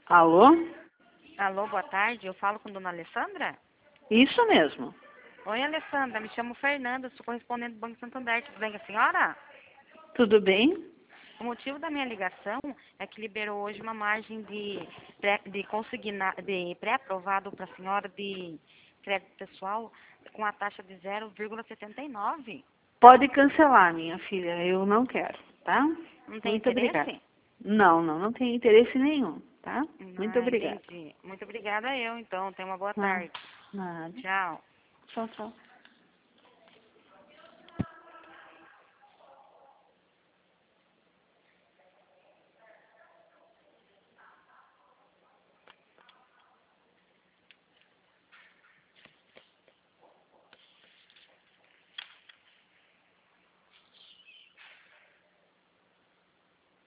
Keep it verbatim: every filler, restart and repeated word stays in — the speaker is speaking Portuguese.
Alô? Alô, boa tarde. Eu falo com Dona Alessandra? Isso mesmo. Oi, Alessandra. Me chamo Fernanda, sou correspondente do Banco Santander. Tudo bem com a senhora? Tudo bem? O motivo da minha ligação é que liberou hoje uma margem de, pré, de, consigna, de pré-aprovado para a senhora de crédito pessoal com a taxa de zero vírgula setenta e nove. Pode cancelar, minha filha. Eu não quero, tá? Não tem Muito obrigada. interesse? Não, não, não tem interesse nenhum, tá? Muito Ah, obrigada. entendi. Muito obrigada eu, então. Tenha uma boa Ah, tarde. nada. Tchau. Tchau, tchau.